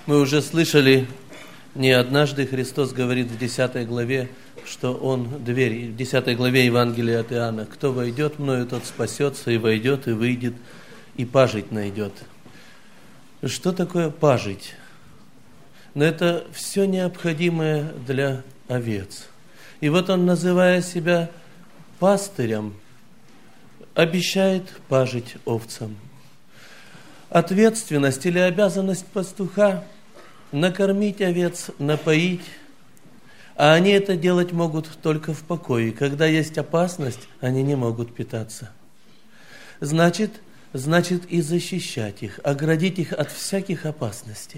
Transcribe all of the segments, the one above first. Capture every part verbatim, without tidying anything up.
Мы уже слышали, не однажды Христос говорит в десятой главе, что Он дверь, в десятой главе Евангелия от Иоанна: «Кто войдет мною, тот спасется, и войдет, и выйдет, и пажить найдет». Что такое пажить? Но это все необходимое для овец. И вот Он, называя себя пастырем, обещает пажить овцам. Ответственность или обязанность пастуха – накормить овец, напоить, а они это делать могут только в покое. Когда есть опасность, они не могут питаться. Значит, значит и защищать их, оградить их от всяких опасностей.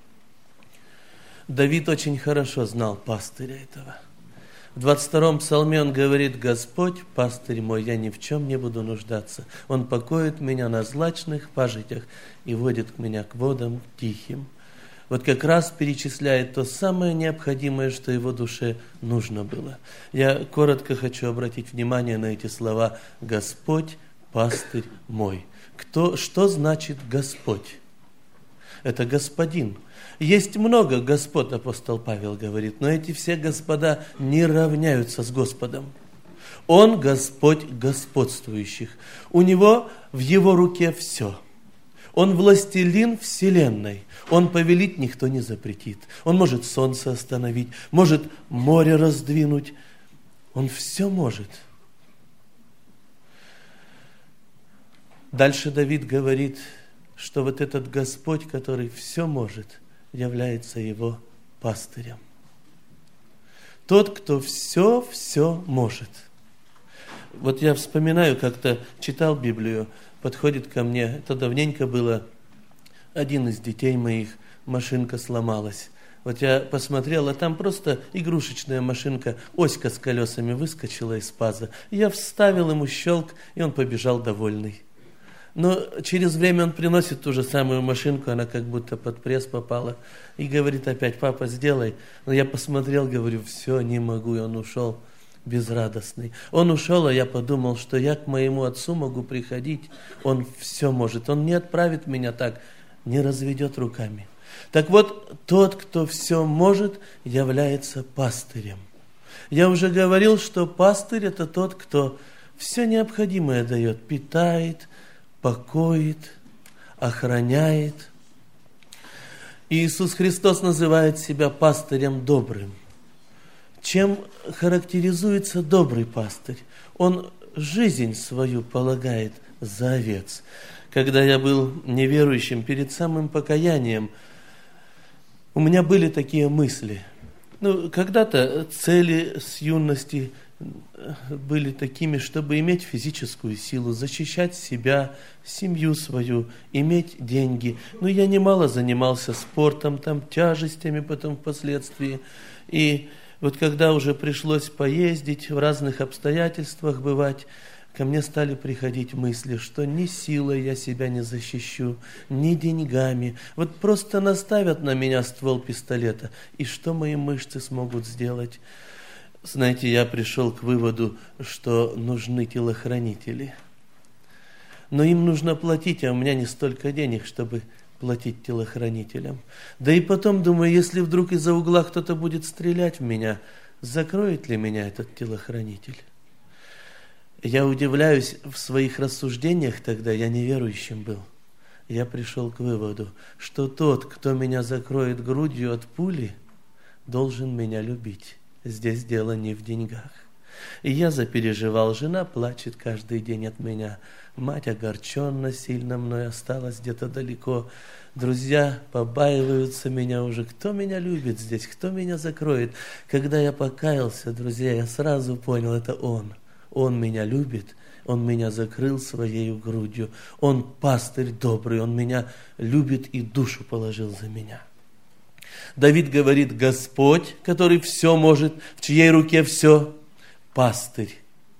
Давид очень хорошо знал пастыря этого. В двадцать втором псалме он говорит: «Господь, пастырь мой, я ни в чем не буду нуждаться. Он покоит меня на злачных пажитях и водит меня к водам тихим». Вот как раз перечисляет то самое необходимое, что его душе нужно было. Я коротко хочу обратить внимание на эти слова: «Господь, пастырь мой». Кто, что значит Господь? Это Господин. Есть много господ, апостол Павел говорит, но эти все господа не равняются с Господом. Он Господь господствующих. У Него в Его руке все. Он властелин вселенной. Он повелить, никто не запретит. Он может солнце остановить, может море раздвинуть. Он все может. Дальше Давид говорит, что вот этот Господь, который все может, является его пастырем. Тот, кто все-все может. Вот я вспоминаю, как-то читал Библию, подходит ко мне, это давненько было, один из детей моих, машинка сломалась. Вот я посмотрел, а там просто игрушечная машинка, оська с колесами выскочила из паза. Я вставил ему щелк, и он побежал довольный. Но через время он приносит ту же самую машинку, она как будто под пресс попала, и говорит опять: «Папа, сделай». Но я посмотрел, говорю: «Все, не могу», и он ушел безрадостный. Он ушел, а я подумал, что я к моему отцу могу приходить, он все может, он не отправит меня так, не разведет руками. Так вот, тот, кто все может, является пастырем. Я уже говорил, что пастырь – это тот, кто все необходимое дает, питает, покоит, охраняет. Иисус Христос называет себя пастырем добрым. Чем характеризуется добрый пастырь? Он жизнь свою полагает за овец. Когда я был неверующим, перед самым покаянием, у меня были такие мысли. Ну, когда-то цели с юности были такими, чтобы иметь физическую силу, защищать себя, семью свою, иметь деньги. Но я немало занимался спортом, там, тяжестями потом впоследствии. И вот когда уже пришлось поездить, в разных обстоятельствах бывать, ко мне стали приходить мысли, что ни силой я себя не защищу, ни деньгами. Вот просто наставят на меня ствол пистолета, и что мои мышцы смогут сделать? Знаете, я пришел к выводу, что нужны телохранители. Но им нужно платить, а у меня не столько денег, чтобы платить телохранителям. Да и потом, думаю, если вдруг из-за угла кто-то будет стрелять в меня, закроет ли меня этот телохранитель? Я удивляюсь, в своих рассуждениях тогда, я неверующим был. Я пришел к выводу, что тот, кто меня закроет грудью от пули, должен меня любить. Здесь дело не в деньгах. И я запереживал, жена плачет каждый день от меня, мать огорченно сильно мной осталась где-то далеко, друзья побаиваются меня уже, кто меня любит здесь, кто меня закроет. Когда я покаялся, друзья, я сразу понял, это Он. Он меня любит, Он меня закрыл своей грудью, Он пастырь добрый, Он меня любит и душу положил за меня. Давид говорит: Господь, который все может, в чьей руке все, пастырь.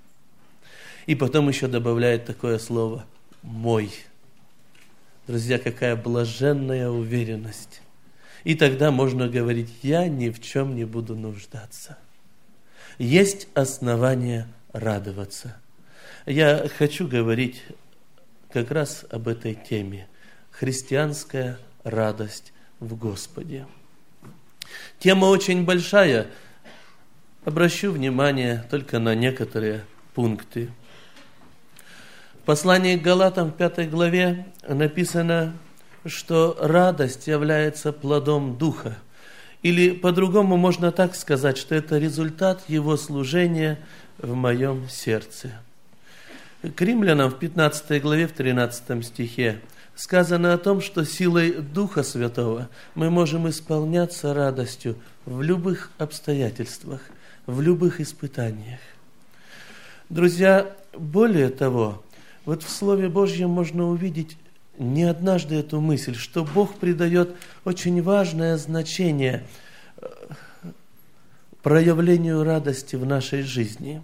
И потом еще добавляет такое слово: мой. Друзья, какая блаженная уверенность. И тогда можно говорить: я ни в чем не буду нуждаться. Есть основания радоваться. Я хочу говорить как раз об этой теме. Христианская радость в Господе. Тема очень большая. Обращу внимание только на некоторые пункты. В послании к Галатам в пятой главе написано, что радость является плодом Духа. Или по-другому можно так сказать, что это результат Его служения в моем сердце. К Римлянам в пятнадцатой главе, в тринадцатом стихе сказано о том, что силой Духа Святого мы можем исполняться радостью в любых обстоятельствах, в любых испытаниях. Друзья, более того, вот в Слове Божьем можно увидеть не однажды эту мысль, что Бог придает очень важное значение проявлению радости в нашей жизни.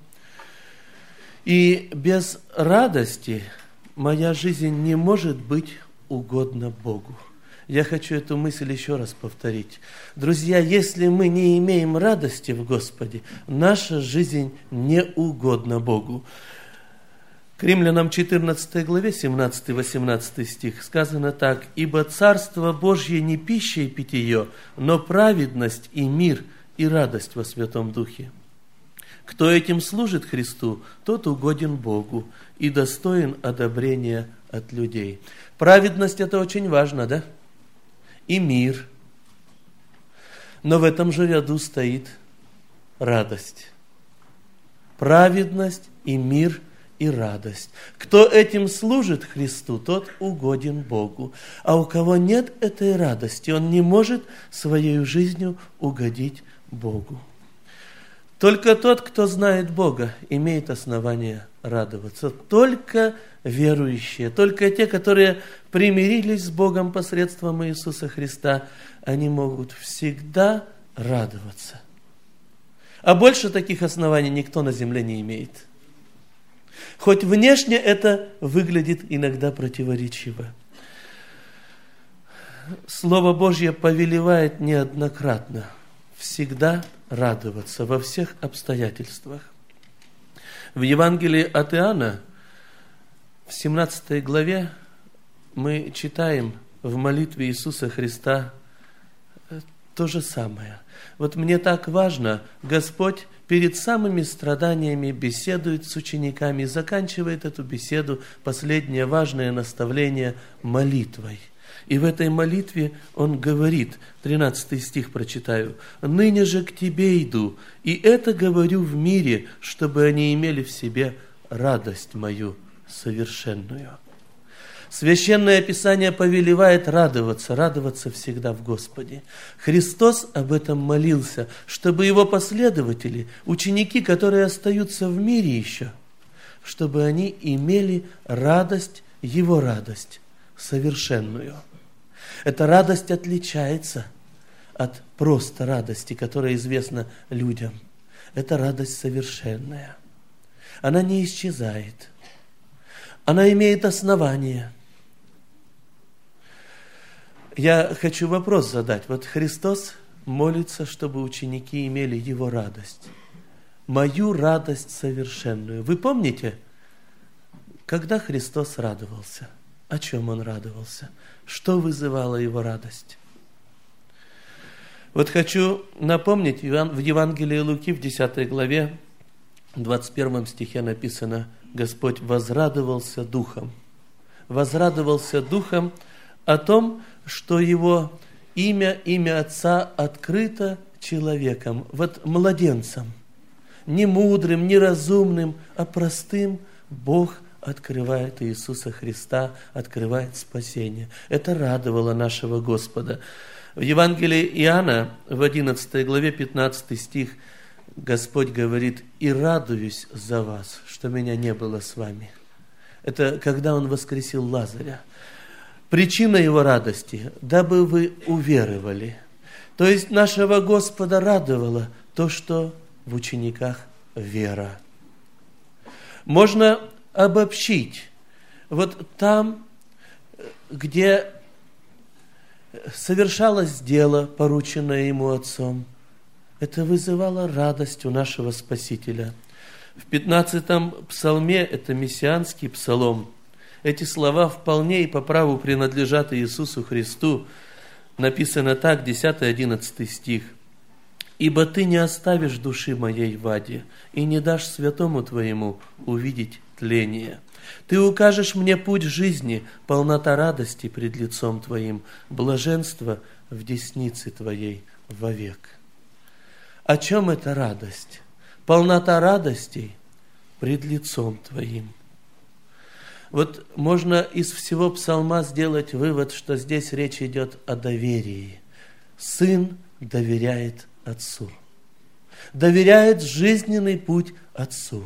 И без радости моя жизнь не может быть угодна Богу. Я хочу эту мысль еще раз повторить. Друзья, если мы не имеем радости в Господе, наша жизнь не угодна Богу. К Римлянам четырнадцатой главе, семнадцатый-восемнадцатый стих сказано так: «Ибо Царство Божье не пища и питье, но праведность и мир и радость во Святом Духе. Кто этим служит Христу, тот угоден Богу и достоин одобрения от людей». Праведность – это очень важно, да? И мир. Но в этом же ряду стоит радость. Праведность и мир и радость. Кто этим служит Христу, тот угоден Богу. А у кого нет этой радости, он не может своей жизнью угодить Богу. Только тот, кто знает Бога, имеет основание радоваться. Только верующие, только те, которые примирились с Богом посредством Иисуса Христа, они могут всегда радоваться. А больше таких оснований никто на земле не имеет. Хоть внешне это выглядит иногда противоречиво. Слово Божье повелевает неоднократно всегда радоваться во всех обстоятельствах. В Евангелии от Иоанна, в семнадцатой главе, мы читаем в молитве Иисуса Христа то же самое. Вот мне так важно, Господь перед самыми страданиями беседует с учениками и заканчивает эту беседу, последнее важное наставление, молитвой. И в этой молитве Он говорит, тринадцатый стих прочитаю: «Ныне же к Тебе иду, и это говорю в мире, чтобы они имели в себе радость мою совершенную». Священное Писание повелевает радоваться, радоваться всегда в Господе. Христос об этом молился, чтобы Его последователи, ученики, которые остаются в мире еще, чтобы они имели радость, Его радость совершенную. Эта радость отличается от просто радости, которая известна людям. Это радость совершенная. Она не исчезает. Она имеет основание. Я хочу вопрос задать. Вот Христос молится, чтобы ученики имели Его радость. Мою радость совершенную. Вы помните, когда Христос радовался? О чем Он радовался? Что вызывало Его радость? Вот хочу напомнить, в Евангелии Луки в десятой главе, в двадцать первом стихе написано: Господь возрадовался Духом. Возрадовался Духом о том, что Его имя, имя Отца открыто человеком, вот младенцам. Не мудрым, не разумным, а простым Бог открывает Иисуса Христа, открывает спасение. Это радовало нашего Господа. В Евангелии Иоанна, в одиннадцатой главе, пятнадцатый стих, Господь говорит: «И радуюсь за вас, что меня не было с вами». Это когда Он воскресил Лазаря. Причина Его радости, дабы вы уверовали. То есть нашего Господа радовало то, что в учениках вера. Можно обобщить. Вот там, где совершалось дело, порученное Ему Отцом, это вызывало радость у нашего Спасителя. В пятнадцатом псалме, это мессианский псалом, эти слова вполне и по праву принадлежат Иисусу Христу. написано так, десятый-одиннадцатый стих. «Ибо ты не оставишь души моей в аде, и не дашь святому твоему увидеть тление. Ты укажешь мне путь жизни, полнота радости пред лицом твоим, блаженство в деснице твоей вовек». О чем эта радость? Полнота радостей пред лицом твоим. Вот можно из всего псалма сделать вывод, что здесь речь идет о доверии. Сын доверяет Отцу. Доверяет жизненный путь Отцу.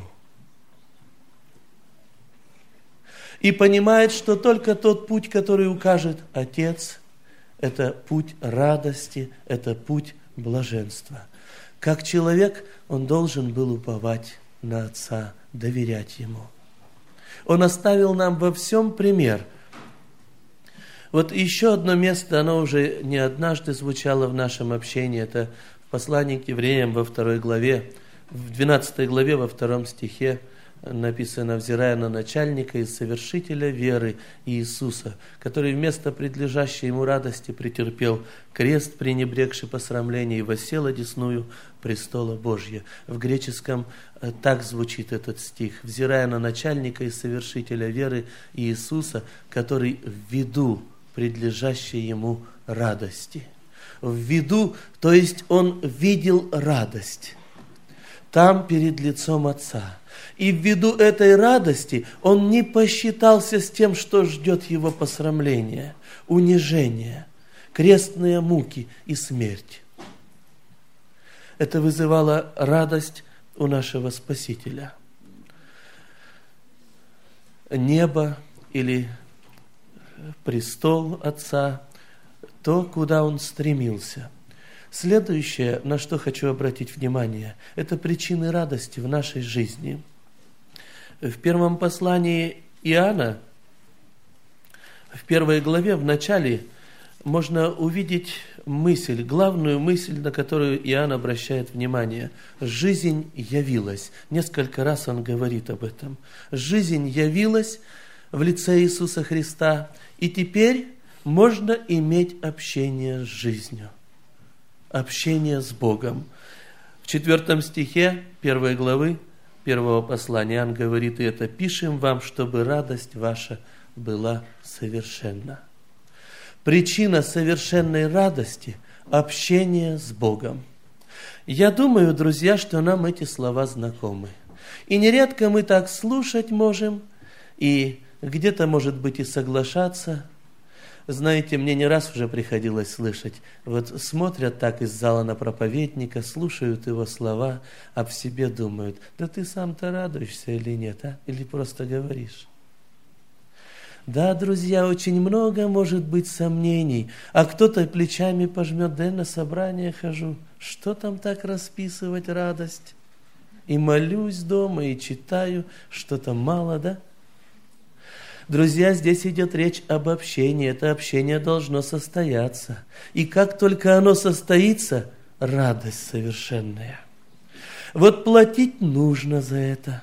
И понимает, что только тот путь, который укажет Отец, это путь радости, это путь блаженства. Как человек, он должен был уповать на Отца, доверять Ему. Он оставил нам во всем пример. Вот еще одно место, оно уже не однажды звучало в нашем общении, это в послании к евреям во второй главе, в двенадцатой главе, во втором стихе написано: «Взирая на начальника и совершителя веры Иисуса, который вместо предлежащей ему радости претерпел крест, пренебрегший посрамление, и воссел одесную престола Божья». В греческом так звучит этот стих: «Взирая на начальника и совершителя веры Иисуса, который в виду предлежащей ему радости». В виду, то есть он видел радость там перед лицом Отца. И ввиду этой радости он не посчитался с тем, что ждет его посрамление, унижение, крестные муки и смерть. Это вызывало радость у нашего Спасителя. Небо или престол Отца, то, куда он стремился. Следующее, на что хочу обратить внимание, это причины радости в нашей жизни. В первом послании Иоанна, в первой главе, в начале, можно увидеть мысль, главную мысль, на которую Иоанн обращает внимание. «Жизнь явилась». Несколько раз он говорит об этом. «Жизнь явилась в лице Иисуса Христа, и теперь можно иметь общение с жизнью». Общение с Богом. В четвертом стихе первой главы первого послания Иоанн говорит: «И это пишем вам, чтобы радость ваша была совершенна». Причина совершенной радости – общение с Богом. Я думаю, друзья, что нам эти слова знакомы. И нередко мы так слушать можем, и где-то, может быть, и соглашаться. Знаете, мне не раз уже приходилось слышать, вот смотрят так из зала на проповедника, слушают его слова, а в себе думают: да ты сам-то радуешься или нет, а? Или просто говоришь? Да, друзья, очень много может быть сомнений, а кто-то плечами пожмет: да я на собрание хожу, что там так расписывать радость? И молюсь дома, и читаю, что-то мало, да? Друзья, здесь идет речь об общении. Это общение должно состояться. И как только оно состоится, радость совершенная. Вот платить нужно за это.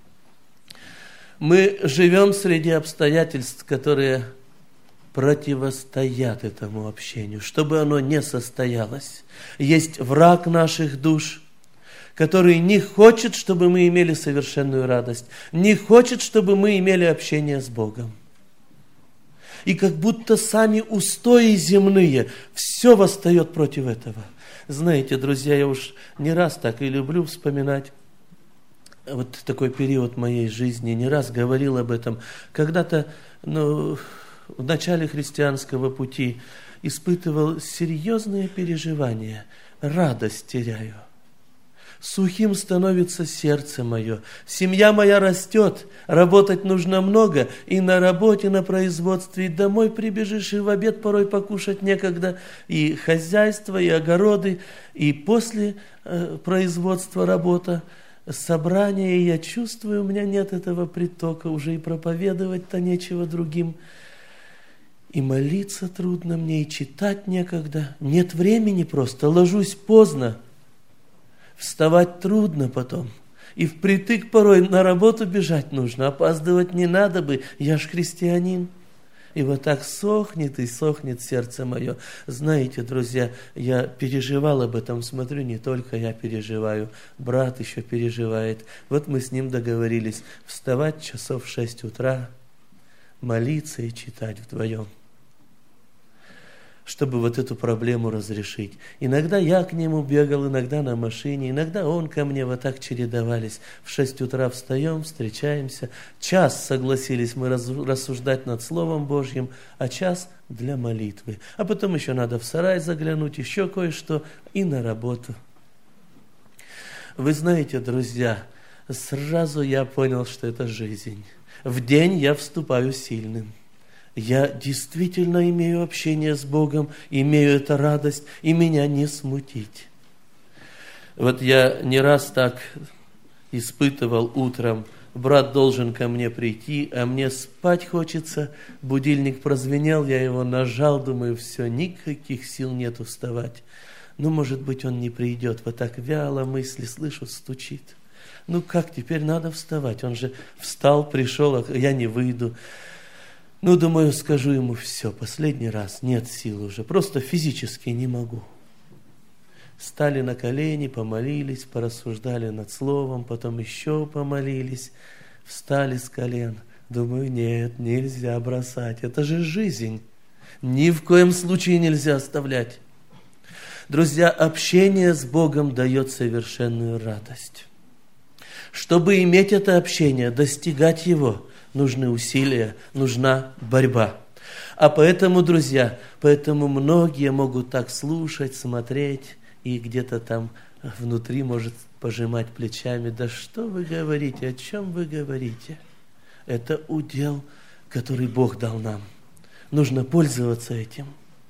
Мы живем среди обстоятельств, которые противостоят этому общению, чтобы оно не состоялось. Есть враг наших душ, который не хочет, чтобы мы имели совершенную радость, не хочет, чтобы мы имели общение с Богом. И как будто сами устои земные, все восстает против этого. Знаете, друзья, я уж не раз так и люблю вспоминать вот такой период моей жизни, не раз говорил об этом. Когда-то, ну, в начале христианского пути испытывал серьезные переживания, радость теряю. Сухим становится сердце мое, семья моя растет, работать нужно много, и на работе, на производстве, и домой прибежишь, и в обед порой покушать некогда, и хозяйство, и огороды, и после э, производства работа, собрание, и я чувствую, у меня нет этого притока, уже и проповедовать-то нечего другим, и молиться трудно мне, и читать некогда, нет времени просто, ложусь поздно, вставать трудно потом. И впритык порой на работу бежать нужно. Опаздывать не надо бы. Я ж христианин. И вот так сохнет и сохнет сердце мое. Знаете, друзья, я переживал об этом, смотрю, не только я переживаю, брат еще переживает. Вот мы с ним договорились вставать часов в шесть утра, молиться и читать вдвоем, чтобы вот эту проблему разрешить. Иногда я к нему бегал, иногда на машине, иногда он ко мне, вот так чередовались. В шесть утра встаем, встречаемся. Час согласились мы рассуждать над Словом Божьим, а час для молитвы. А потом еще надо в сарай заглянуть, еще кое-что и на работу. Вы знаете, друзья, сразу я понял, что это жизнь. В день я вступаю сильным. Я действительно имею общение с Богом, имею эту радость, и меня не смутить. Вот я не раз так испытывал утром, брат должен ко мне прийти, а мне спать хочется, будильник прозвенел, я его нажал, думаю, все, никаких сил нету вставать. Ну, может быть, он не придет, вот так вяло мысли, слышу, стучит. Ну, как теперь надо вставать, он же встал, пришел, а я не выйду. Ну, думаю, скажу ему все, последний раз, нет сил уже, просто физически не могу. Стали на колени, помолились, порассуждали над словом, потом еще помолились, встали с колен. Думаю, нет, нельзя бросать, это же жизнь, ни в коем случае нельзя оставлять. Друзья, общение с Богом дает совершенную радость. Чтобы иметь это общение, достигать его, нужны усилия, нужна борьба. А поэтому, друзья, поэтому многие могут так слушать, смотреть, и где-то там внутри может пожимать плечами. Да что вы говорите, о чем вы говорите? Это удел, который Бог дал нам. Нужно пользоваться этим.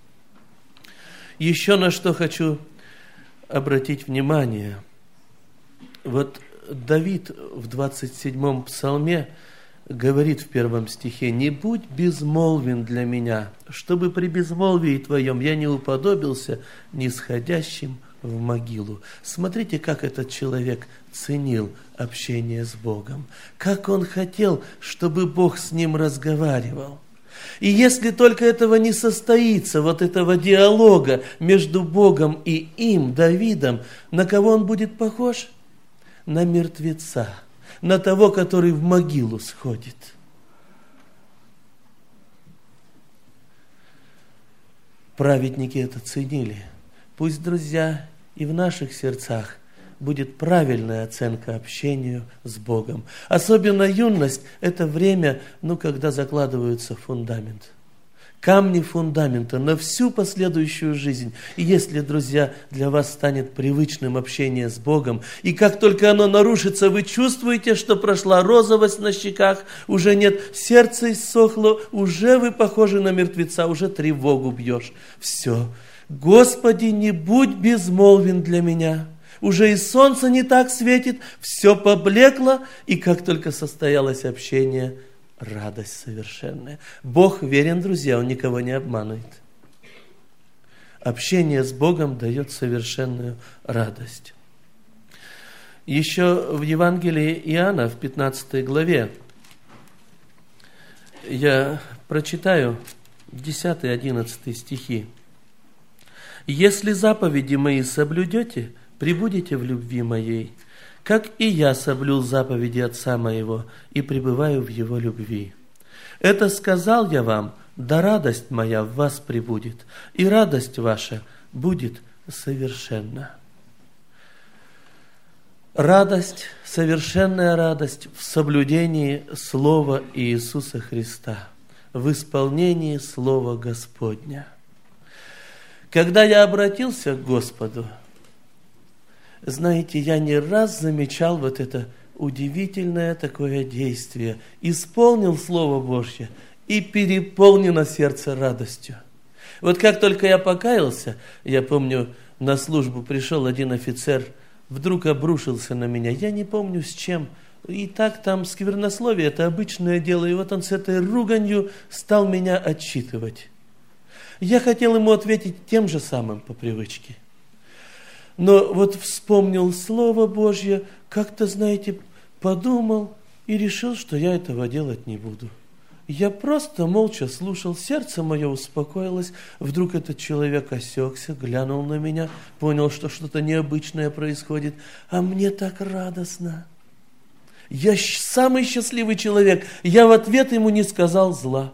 Еще на что хочу обратить внимание. Вот Давид в двадцать седьмом псалме говорит в первом стихе: «Не будь безмолвен для меня, чтобы при безмолвии твоем я не уподобился нисходящим в могилу». Смотрите, как этот человек ценил общение с Богом, как он хотел, чтобы Бог с ним разговаривал. И если только этого не состоится, вот этого диалога между Богом и им, Давидом, на кого он будет похож? На мертвеца, на того, который в могилу сходит. Праведники это ценили. Пусть, друзья, и в наших сердцах будет правильная оценка общению с Богом. Особенно юность – это время, ну, когда закладывается фундамент. Камни фундамента на всю последующую жизнь. И если, друзья, для вас станет привычным общение с Богом, и как только оно нарушится, вы чувствуете, что прошла розовость на щеках, уже нет, сердце иссохло, уже вы похожи на мертвеца, уже тревогу бьешь. Все. Господи, не будь безмолвен для меня. Уже и солнце не так светит, все поблекло, и как только состоялось общение, радость совершенная. Бог верен, друзья, Он никого не обманывает. Общение с Богом дает совершенную радость. Еще в Евангелии Иоанна, в пятнадцатой главе, я прочитаю десятый-одиннадцатый стихи. «Если заповеди мои соблюдете, пребудете в любви моей, как и я соблюл заповеди Отца моего и пребываю в Его любви. Это сказал я вам, да радость моя в вас пребудет, и радость ваша будет совершенна». Радость, совершенная радость в соблюдении Слова Иисуса Христа, в исполнении Слова Господня. Когда я обратился к Господу, знаете, я не раз замечал вот это удивительное такое действие. Исполнил Слово Божье и переполнено сердце радостью. Вот как только я покаялся, я помню, на службу пришел один офицер, вдруг обрушился на меня, я не помню с чем. И так там сквернословие, это обычное дело, и вот он с этой руганью стал меня отчитывать. Я хотел ему ответить тем же самым по привычке. Но вот вспомнил Слово Божье, как-то, знаете, подумал и решил, что я этого делать не буду. Я просто молча слушал, сердце мое успокоилось. Вдруг этот человек осекся, глянул на меня, понял, что что-то необычное происходит. А мне так радостно. Я самый счастливый человек. Я в ответ ему не сказал зла.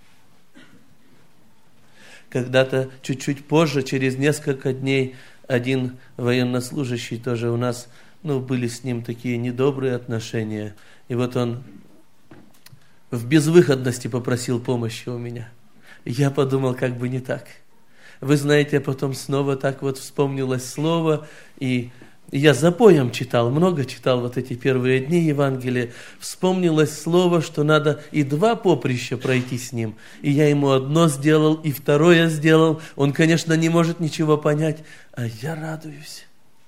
Когда-то чуть-чуть позже, через несколько дней, один военнослужащий тоже у нас, ну, были с ним такие недобрые отношения. И вот он в безвыходности попросил помощи у меня. Я подумал, как бы не так. Вы знаете, потом снова так вот вспомнилось слово, и я запоем читал, много читал вот эти первые дни Евангелия. Вспомнилось слово, что надо и два поприща пройти с ним. И я ему одно сделал, и второе сделал. Он, конечно, не может ничего понять, а я радуюсь.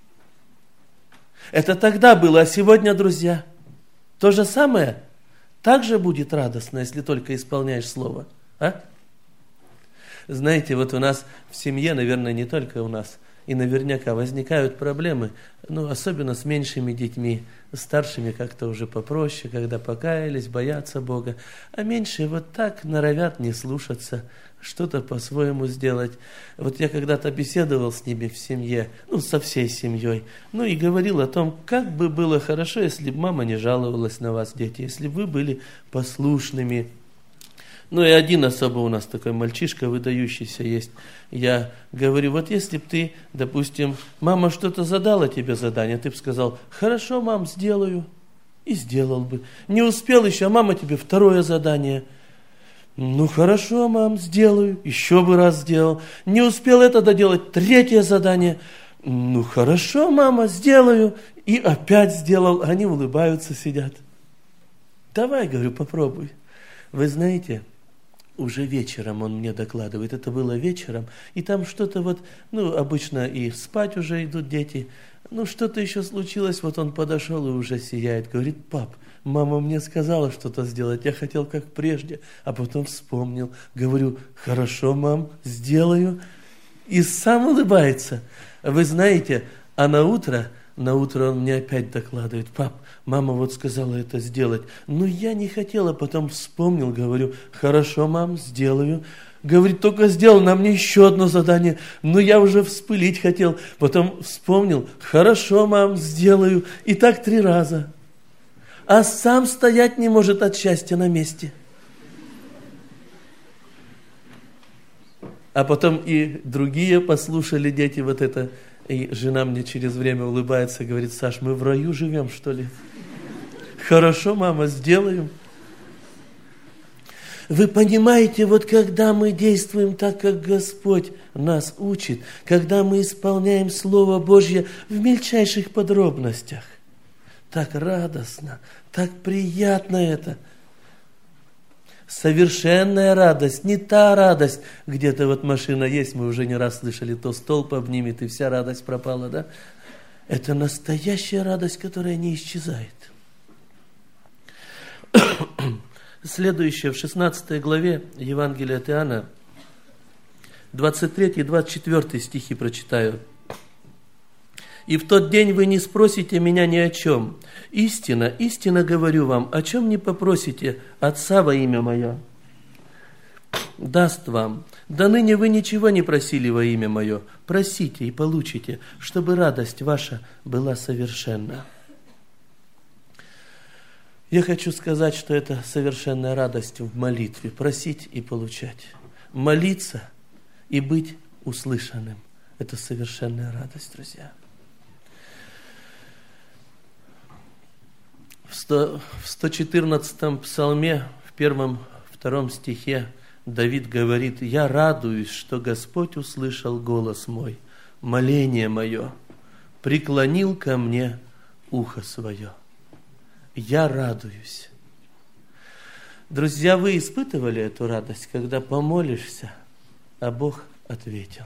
Это тогда было, а сегодня, друзья, то же самое. Так же будет радостно, если только исполняешь слово. А? Знаете, вот у нас в семье, наверное, не только у нас, и наверняка возникают проблемы, ну, особенно с меньшими детьми, старшими как-то уже попроще, когда покаялись, боятся Бога, а меньшие вот так норовят не слушаться, что-то по-своему сделать. Вот я когда-то беседовал с ними в семье, ну, со всей семьей, ну, и говорил о том, как бы было хорошо, если бы мама не жаловалась на вас, дети, если бы вы были послушными. Ну, и один особо у нас такой мальчишка выдающийся есть. Я говорю, вот если бы ты, допустим, мама что-то задала тебе задание, ты бы сказал, хорошо, мам, сделаю. И сделал бы. Не успел еще, а мама тебе второе задание. Ну, хорошо, мам, сделаю. Еще бы раз сделал. Не успел это доделать, третье задание. Ну, хорошо, мама, сделаю. И опять сделал. Они улыбаются, сидят. Давай, говорю, попробуй. Вы знаете, уже вечером он мне докладывает, это было вечером, и там что-то вот, ну, обычно и спать уже идут дети, ну, что-то еще случилось, вот он подошел и уже сияет, говорит, пап, мама мне сказала что-то сделать, я хотел как прежде, а потом вспомнил, говорю, хорошо, мам, сделаю, и сам улыбается. Вы знаете, а на утро, на утро он мне опять докладывает, пап, мама вот сказала это сделать. Ну, я не хотела, потом вспомнил, говорю, хорошо, мам, сделаю. Говорит, только сделал, на мне еще одно задание. Но я уже вспылить хотел. Потом вспомнил, хорошо, мам, сделаю. И так три раза. А сам стоять не может от счастья на месте. А потом и другие послушали дети вот это. И жена мне через время улыбается, говорит, Саш, мы в раю живем, что ли? Хорошо, мама, сделаем. Вы понимаете, вот когда мы действуем так, как Господь нас учит, когда мы исполняем Слово Божье в мельчайших подробностях, так радостно, так приятно это. Совершенная радость, не та радость, где-то вот машина есть, мы уже не раз слышали, то столб обнимет, и вся радость пропала, да? Это настоящая радость, которая не исчезает. Следующее, в шестнадцатой главе Евангелия от Иоанна, двадцать третий и двадцать четвёртый стихи прочитаю. «И в тот день вы не спросите меня ни о чем. Истинно, истинно говорю вам, о чем не попросите Отца во имя Мое, даст вам. До ныне вы ничего не просили во имя Мое. Просите и получите, чтобы радость ваша была совершенна». Я хочу сказать, что это совершенная радость в молитве. Просить и получать. Молиться и быть услышанным. Это совершенная радость, друзья. В сто четырнадцатом псалме, в первом, втором стихе, Давид говорит, «Я радуюсь, что Господь услышал голос мой, моление мое, преклонил ко мне ухо свое». Я радуюсь. Друзья, вы испытывали эту радость, когда помолишься, а Бог ответил?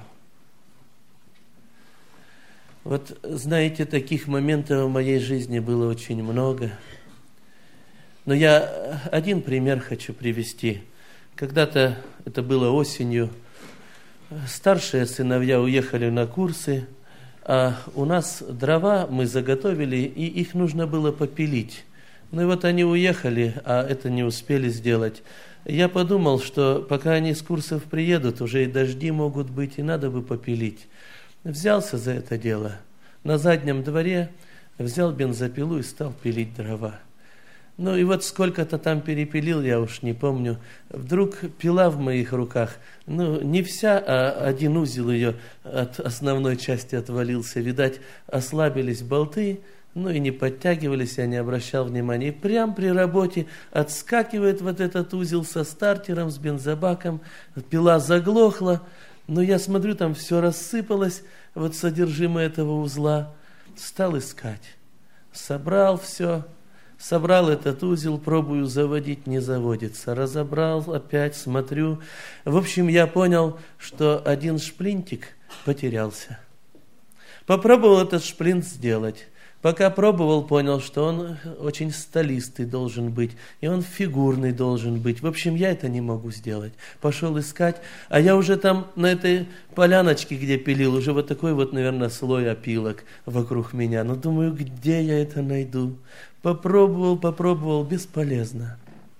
Вот, знаете, таких моментов в моей жизни было очень много. Но я один пример хочу привести. Когда-то, это было осенью, старшие сыновья уехали на курсы, а у нас дрова мы заготовили, и их нужно было попилить. Ну и вот они уехали, а это не успели сделать. Я подумал, что пока они с курсов приедут, уже и дожди могут быть, и надо бы попилить. Взялся за это дело. На заднем дворе взял бензопилу и стал пилить дрова. Ну и вот сколько-то там перепилил, я уж не помню. Вдруг пила в моих руках, ну не вся, а один узел ее от основной части отвалился. Видать, ослабились болты, ну и не подтягивались, я не обращал внимания. И прям при работе отскакивает вот этот узел со стартером, с бензобаком. Пила заглохла, но я смотрю, там все рассыпалось, вот содержимое этого узла. Стал искать. Собрал все. Собрал этот узел, пробую заводить, не заводится. Разобрал, опять смотрю. В общем, я понял, что один шплинтик потерялся. Попробовал этот шплинт сделать. Пока пробовал, понял, что он очень столистый должен быть, и он фигурный должен быть. В общем, я это не могу сделать. Пошел искать, а я уже там на этой поляночке, где пилил, уже вот такой вот, наверное, слой опилок вокруг меня. Но думаю, где я это найду? Попробовал, попробовал, бесполезно.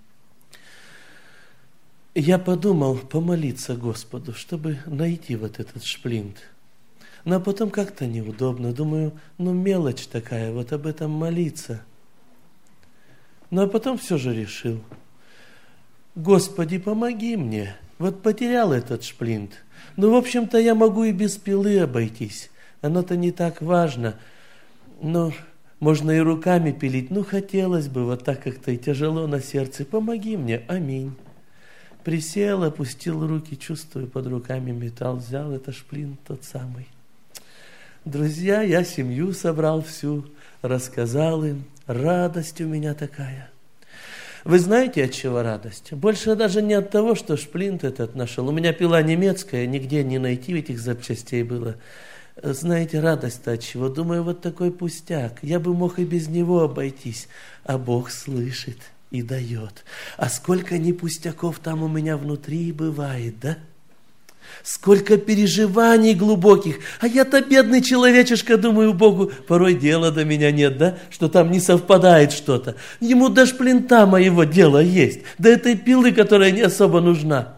Я подумал помолиться Господу, чтобы найти вот этот шплинт. Но потом как-то неудобно. Думаю, ну мелочь такая, вот об этом молиться. Ну а потом все же решил. Господи, помоги мне. Вот потерял этот шплинт. Ну, в общем-то, я могу и без пилы обойтись. Оно-то не так важно. Но можно и руками пилить. Ну, хотелось бы вот так как-то и тяжело на сердце. Помоги мне. Аминь. Присел, опустил руки, чувствую под руками металл. Взял этот шплинт тот самый. Друзья, я семью собрал всю, рассказал им. Радость у меня такая. Вы знаете, от чего радость? Больше даже не от того, что шплинт этот нашел. У меня пила немецкая, нигде не найти этих запчастей было. Знаете, радость-то от чего? Думаю, вот такой пустяк. Я бы мог и без него обойтись. А Бог слышит и дает. А сколько не пустяков там у меня внутри бывает, да? Сколько переживаний глубоких. А я-то бедный человечишка, думаю, Богу, порой дела до меня нет, да? Что там не совпадает что-то. Ему до шплинта моего дела есть. До этой пилы, которая не особо нужна.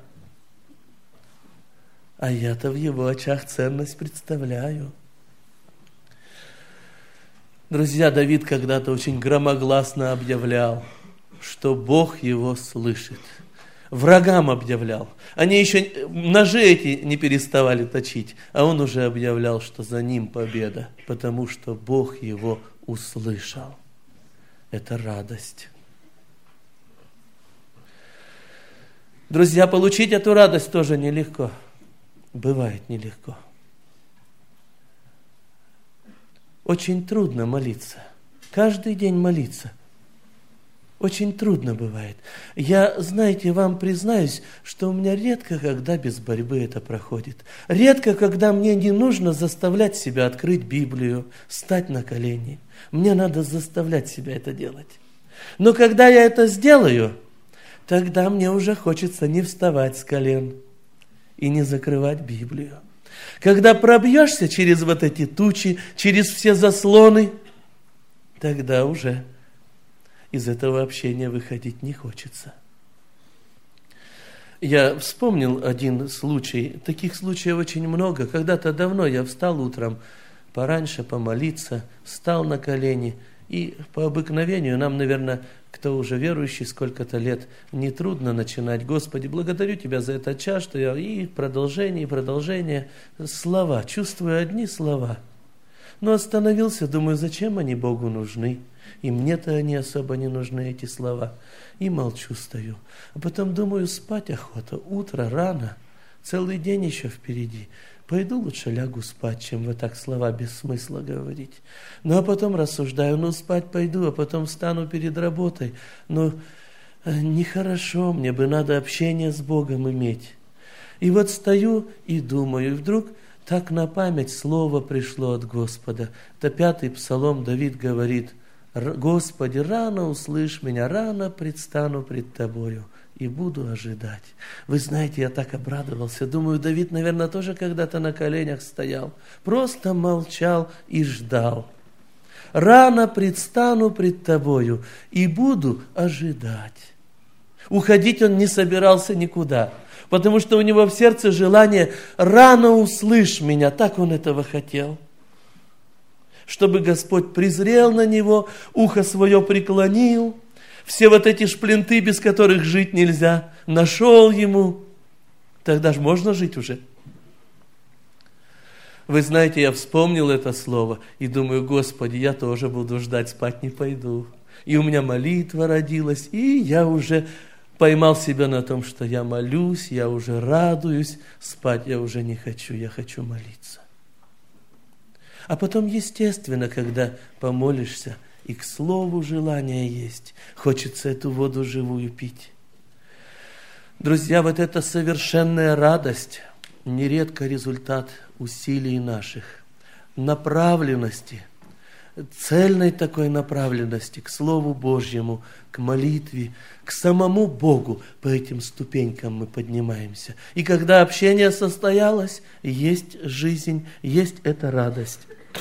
А я-то в его очах ценность представляю. Друзья, Давид когда-то очень громогласно объявлял, что Бог его слышит. Врагам объявлял. Они еще ножи эти не переставали точить, а он уже объявлял, что за ним победа, потому что Бог его услышал. Это радость. Друзья, получить эту радость тоже нелегко. Бывает нелегко. Очень трудно молиться. Каждый день молиться. Очень трудно бывает. Я, знаете, вам признаюсь, что у меня редко, когда без борьбы это проходит. Редко, когда мне не нужно заставлять себя открыть Библию, встать на колени. Мне надо заставлять себя это делать. Но когда я это сделаю, тогда мне уже хочется не вставать с колен и не закрывать Библию. Когда пробьешься через вот эти тучи, через все заслоны, тогда уже из этого общения выходить не хочется. Я вспомнил один случай. Таких случаев очень много. Когда-то давно я встал утром пораньше помолиться, встал на колени. И по обыкновению нам, наверное, кто уже верующий сколько-то лет, нетрудно начинать. Господи, благодарю Тебя за этот час, что я и продолжение, и продолжение. Слова, чувствую одни слова. Но остановился, думаю, зачем они Богу нужны? И мне-то они особо не нужны, эти слова. И молчу, стою. А потом думаю, спать охота. Утро, рано. Целый день еще впереди. Пойду лучше лягу спать, чем вот так слова без смысла говорить. Ну, а потом рассуждаю, ну, спать пойду, а потом встану перед работой. Ну, нехорошо, мне бы надо общение с Богом иметь. И вот стою и думаю, и вдруг так на память слово пришло от Господа. Это пятый псалом, Давид говорит: «Господи, рано услышь меня, рано предстану пред Тобою и буду ожидать». Вы знаете, я так обрадовался. Думаю, Давид, наверное, тоже когда-то на коленях стоял. Просто молчал и ждал. «Рано предстану пред Тобою и буду ожидать». Уходить он не собирался никуда, потому что у него в сердце желание «рано услышь меня», так он этого хотел. Чтобы Господь презрел на него, ухо свое преклонил, все вот эти шплинты, без которых жить нельзя, нашел ему. Тогда же можно жить уже. Вы знаете, я вспомнил это слово и думаю, Господи, я тоже буду ждать, спать не пойду. И у меня молитва родилась, и я уже поймал себя на том, что я молюсь, я уже радуюсь, спать я уже не хочу, я хочу молиться. А потом, естественно, когда помолишься, и к слову желание есть, хочется эту воду живую пить. Друзья, вот эта совершенная радость нередко результат усилий наших, направленности, цельной такой направленности к Слову Божьему, к молитве, к самому Богу. По этим ступенькам мы поднимаемся. И когда общение состоялось, есть жизнь, есть эта радость.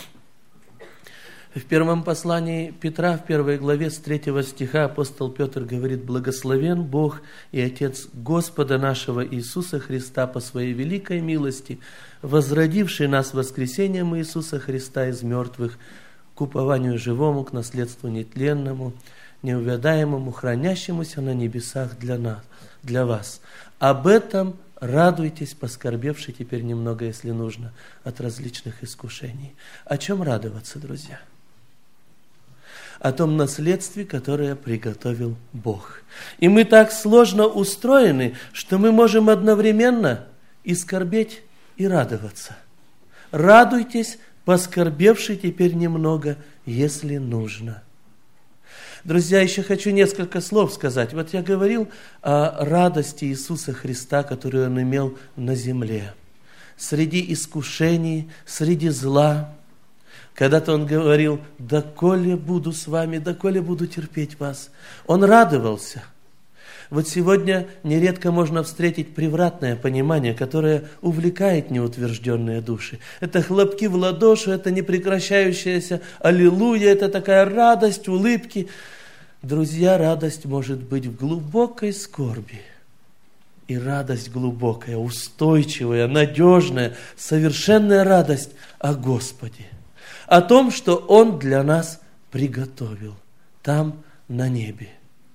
В первом послании Петра, в первой главе, с третьего стиха, апостол Петр говорит: «Благословен Бог и Отец Господа нашего Иисуса Христа по Своей великой милости, возродивший нас воскресением Иисуса Христа из мертвых, к упованию живому, к наследству нетленному, неувядаемому, хранящемуся на небесах для нас, для вас. Об этом радуйтесь, поскорбевши теперь немного, если нужно, от различных искушений». О чем радоваться, друзья? О том наследстве, которое приготовил Бог. И мы так сложно устроены, что мы можем одновременно и скорбеть, и радоваться. Радуйтесь, поскорбевши теперь немного, если нужно. Друзья, еще хочу несколько слов сказать. Вот я говорил о радости Иисуса Христа, которую Он имел на земле. Среди искушений, среди зла. Когда-то Он говорил: «Доколе буду с вами, доколе буду терпеть вас». Он радовался. Вот сегодня нередко можно встретить превратное понимание, которое увлекает неутвержденные души. Это хлопки в ладоши, это непрекращающаяся аллилуйя, это такая радость, улыбки. Друзья, радость может быть в глубокой скорби. И радость глубокая, устойчивая, надежная, совершенная радость о Господе. О том, что Он для нас приготовил там, на небе.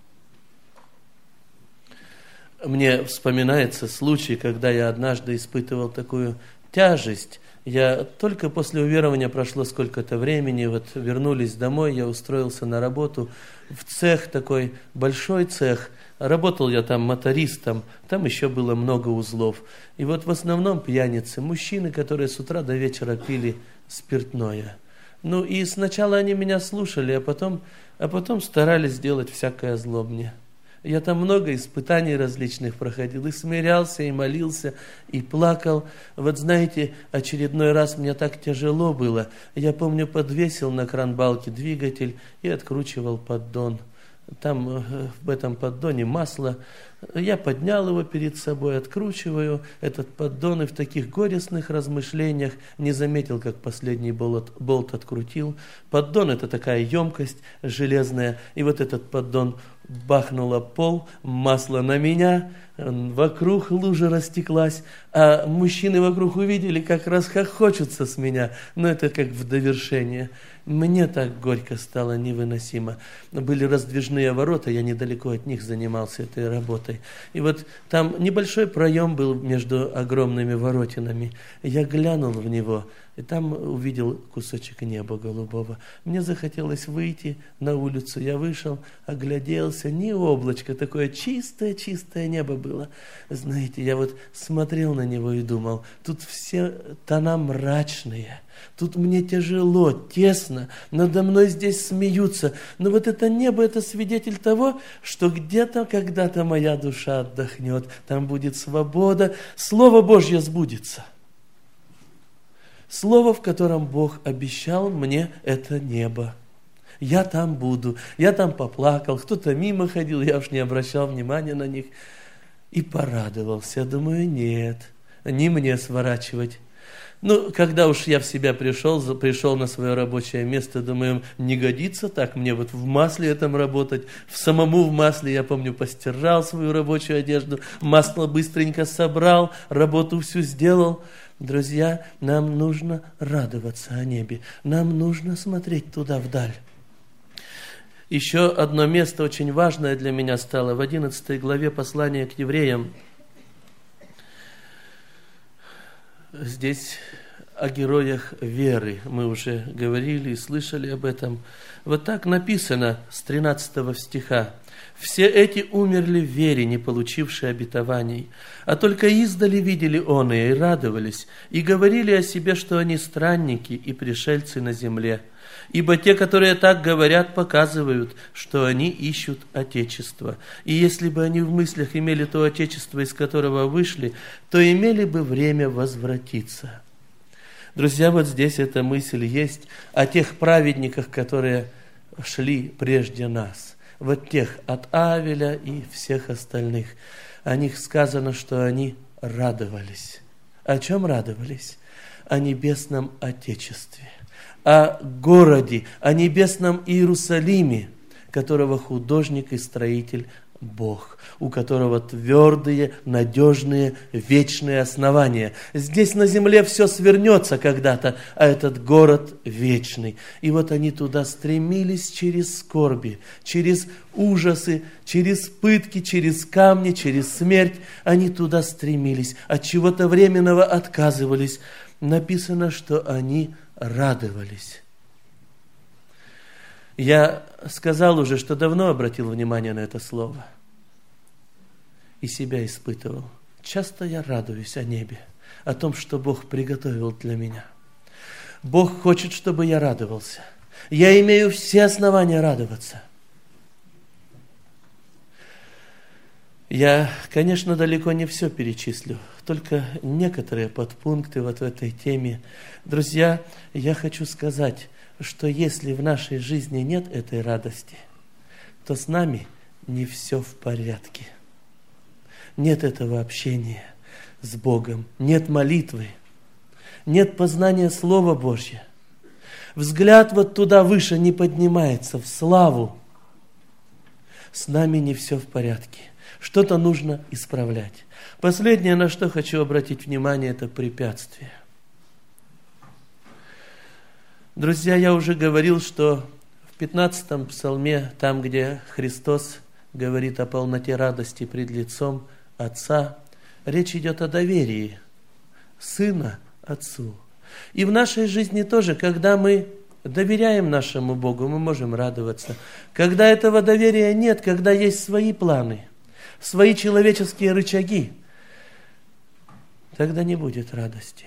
Мне вспоминается случай, когда я однажды испытывал такую тяжесть. Я только после уверования, прошло сколько-то времени, вот вернулись домой, я устроился на работу в цех, такой большой цех. Работал я там мотористом, там еще было много узлов. И вот в основном пьяницы, мужчины, которые с утра до вечера пили спиртное. Ну и сначала они меня слушали, а потом, а потом старались сделать всякое зло мне. Я там много испытаний различных проходил, и смирялся, и молился, и плакал. Вот знаете, очередной раз мне так тяжело было. Я помню, подвесил на кран балки двигатель и откручивал поддон. Там в этом поддоне масло. Я поднял его перед собой, откручиваю этот поддон, и в таких горестных размышлениях не заметил, как последний болт, болт открутил. Поддон – это такая емкость железная, и вот этот поддон бахнуло пол, масло на меня, вокруг лужа растеклась, а мужчины вокруг увидели, как расхохочутся с меня, но это как в довершение. Мне так горько стало, невыносимо. Были раздвижные ворота, я недалеко от них занимался этой работой. И вот там небольшой проем был между огромными воротинами. Я глянул в него, и там увидел кусочек неба голубого. Мне захотелось выйти на улицу. Я вышел, огляделся, ни облачко, такое чистое-чистое небо было. Знаете, я вот смотрел на него и думал, тут все тона мрачные. Тут мне тяжело, тесно, надо мной здесь смеются. Но вот это небо, это свидетель того, что где-то, когда-то моя душа отдохнет. Там будет свобода, Слово Божье сбудется. Слово, в котором Бог обещал мне это небо. Я там буду, я там поплакал, кто-то мимо ходил, я уж не обращал внимания на них. И порадовался, думаю, нет, не мне сворачивать. Ну, когда уж я в себя пришел, пришел на свое рабочее место, думаю, не годится так мне вот в масле этом работать. В самому в масле, я помню, постирал свою рабочую одежду, масло быстренько собрал, работу всю сделал. Друзья, нам нужно радоваться о небе, нам нужно смотреть туда вдаль. Еще одно место очень важное для меня стало в одиннадцатой главе послания к евреям. Здесь о героях веры мы уже говорили и слышали об этом. Вот так написано с тринадцатого стиха. «Все эти умерли в вере, не получившие обетований, а только издали видели оные и радовались, и говорили о себе, что они странники и пришельцы на земле. Ибо те, которые так говорят, показывают, что они ищут Отечество. И если бы они в мыслях имели то Отечество, из которого вышли, то имели бы время возвратиться». Друзья, вот здесь эта мысль есть о тех праведниках, которые шли прежде нас. Вот тех от Авеля и всех остальных. О них сказано, что они радовались. О чем радовались? О небесном Отечестве, о городе, о небесном Иерусалиме, которого художник и строитель Бог, у которого твердые, надежные, вечные основания. Здесь на земле все свернется когда-то, а этот город вечный. И вот они туда стремились через скорби, через ужасы, через пытки, через камни, через смерть. Они туда стремились, от чего-то временного отказывались. Написано, что они радовались. Я сказал уже, что давно обратил внимание на это слово и себя испытывал. Часто я радуюсь о небе, о том, что Бог приготовил для меня. Бог хочет, чтобы я радовался. Я имею все основания радоваться. Я, конечно, далеко не все перечислю, только некоторые подпункты вот в этой теме. Друзья, я хочу сказать, что если в нашей жизни нет этой радости, то с нами не все в порядке. Нет этого общения с Богом, нет молитвы, нет познания Слова Божьего. Взгляд вот туда выше не поднимается, в славу. С нами не все в порядке. Что-то нужно исправлять. Последнее, на что хочу обратить внимание, это препятствие. Друзья, я уже говорил, что в пятнадцатом псалме, там, где Христос говорит о полноте радости пред лицом Отца, речь идет о доверии Сына Отцу. И в нашей жизни тоже, когда мы доверяем нашему Богу, мы можем радоваться. Когда этого доверия нет, когда есть свои планы, свои человеческие рычаги, тогда не будет радости.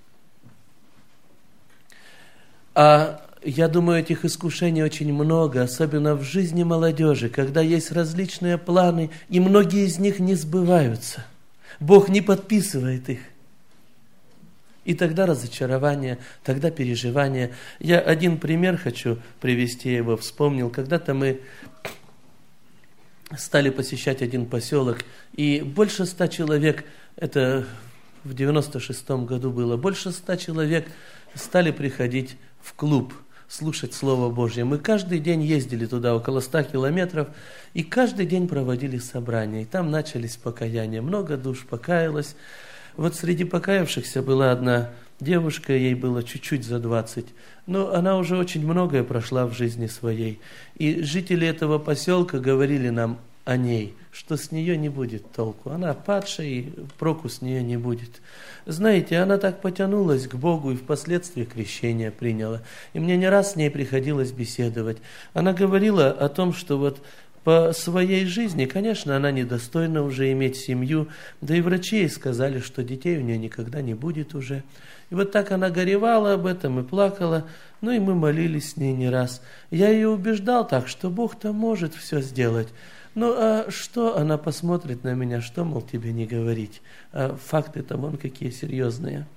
А я думаю, этих искушений очень много, особенно в жизни молодежи, когда есть различные планы, и многие из них не сбываются. Бог не подписывает их. И тогда разочарование, тогда переживание. Я один пример хочу привести, я его вспомнил. Когда-то мы стали посещать один поселок, и больше ста человек, это в девяносто шестом году было, больше ста человек стали приходить в клуб, слушать Слово Божье. Мы каждый день ездили туда, около ста километров, и каждый день проводили собрания. И там начались покаяния. Много душ покаялось. Вот среди покаявшихся была одна девушка, ей было чуть-чуть за двадцать, но она уже очень многое прошла в жизни своей. И жители этого поселка говорили нам о ней, что с нее не будет толку. Она падшая, и проку с нее не будет. Знаете, она так потянулась к Богу и впоследствии крещение приняла. И мне не раз с ней приходилось беседовать. Она говорила о том, что вот по своей жизни, конечно, она недостойна уже иметь семью, да и врачи ей сказали, что детей у нее никогда не будет уже. И вот так она горевала об этом и плакала, ну и мы молились с ней не раз. Я ее убеждал так, что Бог-то может все сделать. Ну, а что она посмотрит на меня, что, мол, тебе не говорить? А факты-то вон какие серьезные.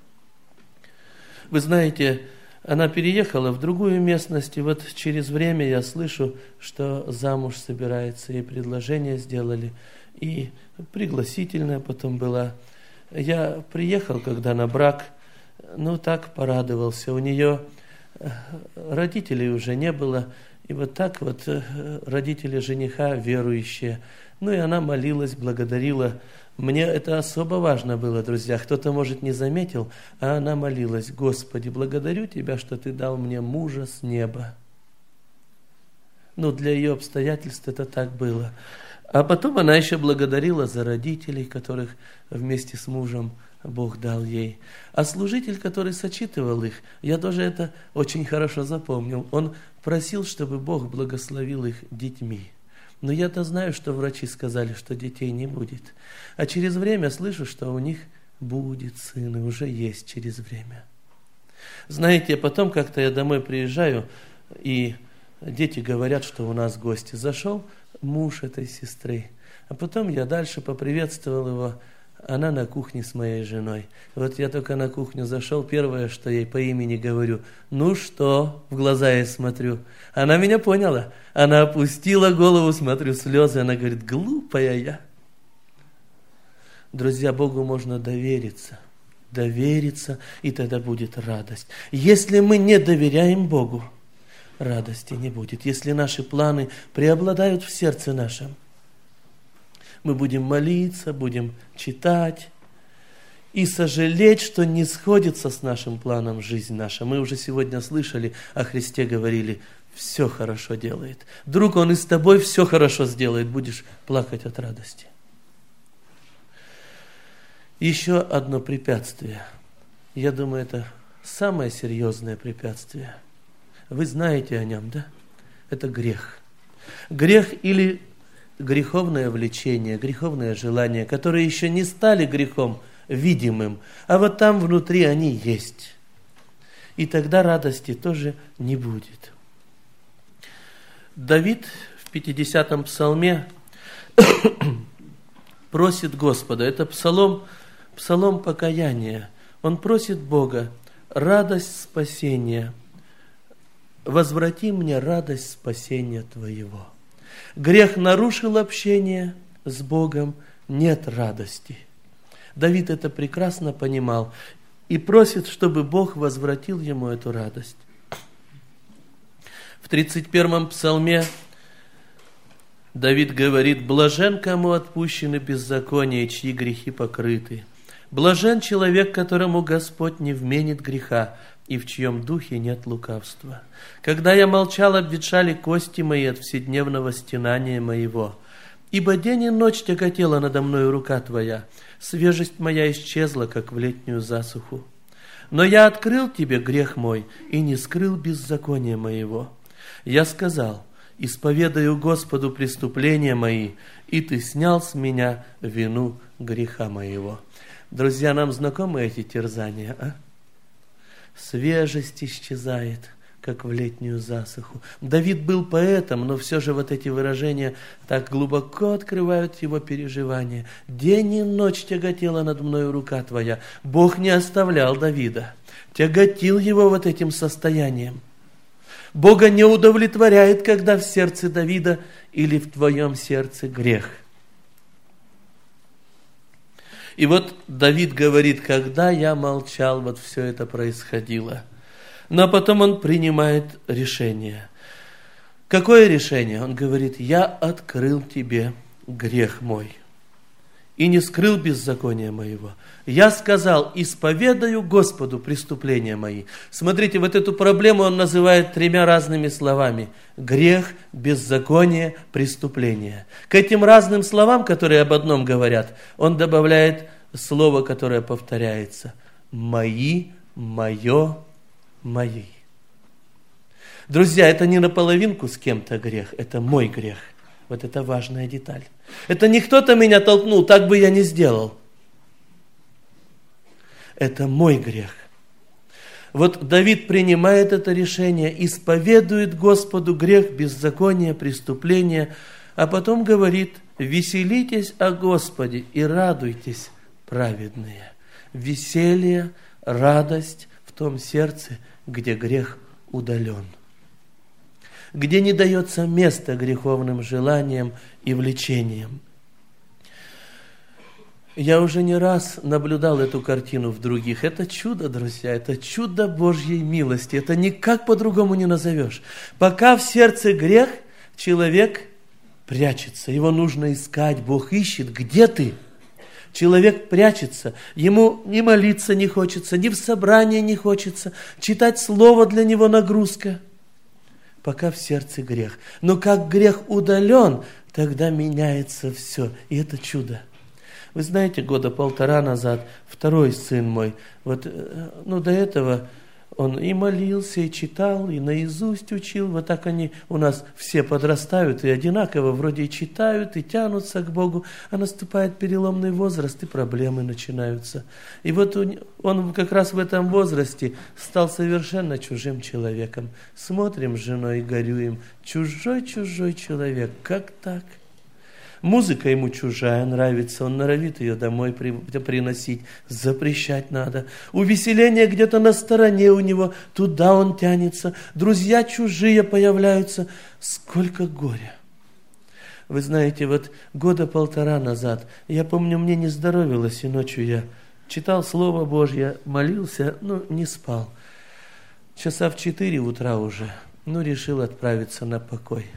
Вы знаете, она переехала в другую местность, и вот через время я слышу, что замуж собирается, ей предложение сделали, и пригласительная потом была. Я приехал, когда на брак, ну так порадовался. У нее родителей уже не было, и вот так вот родители жениха верующие. Ну и она молилась, благодарила. Мне это особо важно было, друзья. Кто-то, может, не заметил, а она молилась: Господи, благодарю Тебя, что Ты дал мне мужа с неба. Ну, для ее обстоятельств это так было. А потом она еще благодарила за родителей, которых вместе с мужем Бог дал ей. А служитель, который сочитывал их, я тоже это очень хорошо запомнил. Он просил, чтобы Бог благословил их детьми. Но я-то знаю, что врачи сказали, что детей не будет. А через время слышу, что у них будет сын, и уже есть через время. Знаете, потом как-то я домой приезжаю, и дети говорят, что у нас гости. Зашел муж этой сестры, а потом я дальше поприветствовал его. Она на кухне с моей женой. Вот я только на кухню зашел, первое, что ей по имени говорю: ну что? В глаза ей смотрю. Она меня поняла. Она опустила голову, смотрю, слезы. Она говорит: глупая я. Друзья, Богу можно довериться. Довериться, и тогда будет радость. Если мы не доверяем Богу, радости не будет. Если наши планы преобладают в сердце нашем, мы будем молиться, будем читать и сожалеть, что не сходится с нашим планом жизнь наша. Мы уже сегодня слышали, о Христе говорили: все хорошо делает. Друг, Он и с тобой все хорошо сделает, будешь плакать от радости. Еще одно препятствие. Я думаю, это самое серьезное препятствие. Вы знаете о нем, да? Это грех. Грех или греховное влечение, греховное желание, которые еще не стали грехом видимым, а вот там внутри они есть. И тогда радости тоже не будет. Давид в пятидесятом псалме просит Господа, это псалом, псалом покаяния. Он просит Бога: радость спасения, возврати мне радость спасения Твоего. Грех нарушил общение с Богом, нет радости. Давид это прекрасно понимал и просит, чтобы Бог возвратил ему эту радость. В тридцать первом псалме Давид говорит: блажен, кому отпущены беззакония, чьи грехи покрыты. Блажен человек, которому Господь не вменит греха, и в чьем духе нет лукавства. Когда я молчал, обветшали кости мои от вседневного стенания моего. Ибо день и ночь тяготела надо мною рука Твоя, свежесть моя исчезла, как в летнюю засуху. Но я открыл Тебе грех мой и не скрыл беззакония моего. Я сказал: исповедаю Господу преступления мои, и Ты снял с меня вину греха моего. Друзья, нам знакомы эти терзания, а? Свежесть исчезает, как в летнюю засуху. Давид был поэтом, но все же вот эти выражения так глубоко открывают его переживания. День и ночь тяготела над мною рука Твоя. Бог не оставлял Давида, тяготил его вот этим состоянием. Бога не удовлетворяет, когда в сердце Давида или в твоем сердце грех. И вот Давид говорит: когда я молчал, вот все это происходило. Но потом он принимает решение. Какое решение? Он говорит: я открыл тебе грех мой и не скрыл беззакония моего. Я сказал: исповедаю Господу преступления мои. Смотрите, вот эту проблему он называет тремя разными словами: грех, беззаконие, преступление. К этим разным словам, которые об одном говорят, он добавляет слово, которое повторяется: мои, мое, мои. Друзья, это не наполовинку с кем-то грех, это мой грех. Вот это важная деталь. Это не кто-то меня толкнул, так бы я не сделал. Это мой грех. Вот Давид принимает это решение, исповедует Господу грех, беззаконие, преступление, а потом говорит: веселитесь о Господе и радуйтесь, праведные. Веселье, радость в том сердце, где грех удален, где не дается место греховным желаниям и влечениям. Я уже не раз наблюдал эту картину в других. Это чудо, друзья, это чудо Божьей милости. Это никак по-другому не назовешь. Пока в сердце грех, человек прячется. Его нужно искать. Бог ищет. Где ты? Человек прячется. Ему ни молиться не хочется, ни в собрании не хочется. Читать слово для него нагрузка. Пока в сердце грех. Но как грех удален, тогда меняется все. И это чудо. Вы знаете, года полтора назад второй сын мой, вот, ну, до этого он и молился, и читал, и наизусть учил. Вот так они у нас все подрастают и одинаково вроде и читают, и тянутся к Богу. А наступает переломный возраст, и проблемы начинаются. И вот он как раз в этом возрасте стал совершенно чужим человеком. Смотрим с женой и горюем. Чужой-чужой человек, как так? Музыка ему чужая, нравится, он норовит ее домой при, приносить, запрещать надо. Увеселение где-то на стороне у него, туда он тянется. Друзья чужие появляются. Сколько горя! Вы знаете, вот года полтора назад, я помню, мне не здоровилось, и ночью я читал Слово Божье, молился, ну, не спал. Часа в четыре утра уже, ну, решил отправиться на покой.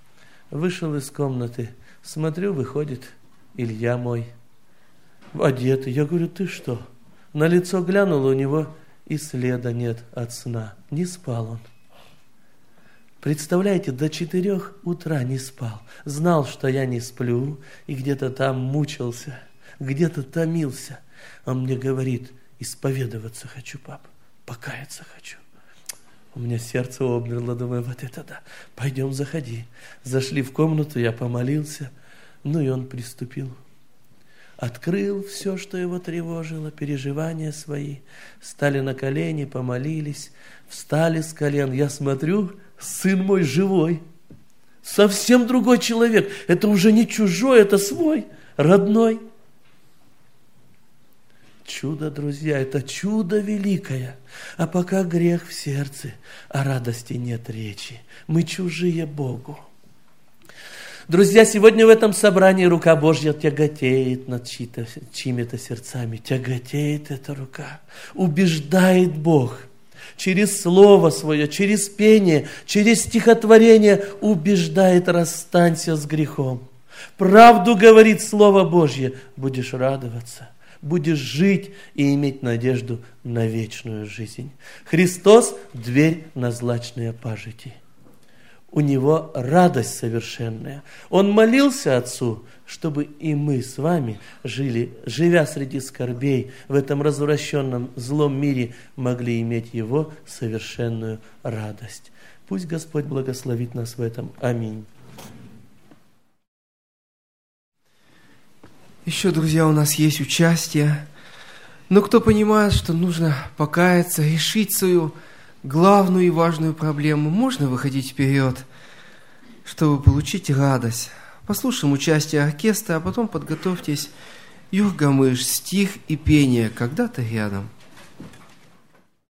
Вышел из комнаты. Смотрю, выходит Илья мой, одетый. Я говорю, ты что? На лицо глянул, у него и следа нет от сна. Не спал он. Представляете, до четырех утра не спал. Знал, что я не сплю, и где-то там мучился, где-то томился. Он мне говорит, исповедоваться хочу, папа, покаяться хочу. У меня сердце обмерло, думаю, вот это да. Пойдем, заходи. Зашли в комнату, я помолился. Ну и он приступил. Открыл все, что его тревожило, переживания свои. Стали на колени, помолились. Встали с колен. Я смотрю, сын мой живой. Совсем другой человек. Это уже не чужой, это свой, родной. Чудо, друзья, это чудо великое. А пока грех в сердце, о радости нет речи. Мы чужие Богу. Друзья, сегодня в этом собрании рука Божья тяготеет над чьими-то сердцами. Тяготеет эта рука. Убеждает Бог. Через Слово Свое, через пение, через стихотворение убеждает: расстанься с грехом. Правду говорит Слово Божье, будешь радоваться. Будешь жить и иметь надежду на вечную жизнь. Христос – дверь на злачные пажити. У Него радость совершенная. Он молился Отцу, чтобы и мы с вами, жили, живя среди скорбей, в этом развращенном злом мире, могли иметь Его совершенную радость. Пусть Господь благословит нас в этом. Аминь. Еще, друзья, у нас есть участие. Но кто понимает, что нужно покаяться, решить свою главную и важную проблему, можно выходить вперед, чтобы получить радость. Послушаем участие оркестра, а потом подготовьтесь. Юрга Мыш, стих и пение «Когда-то рядом».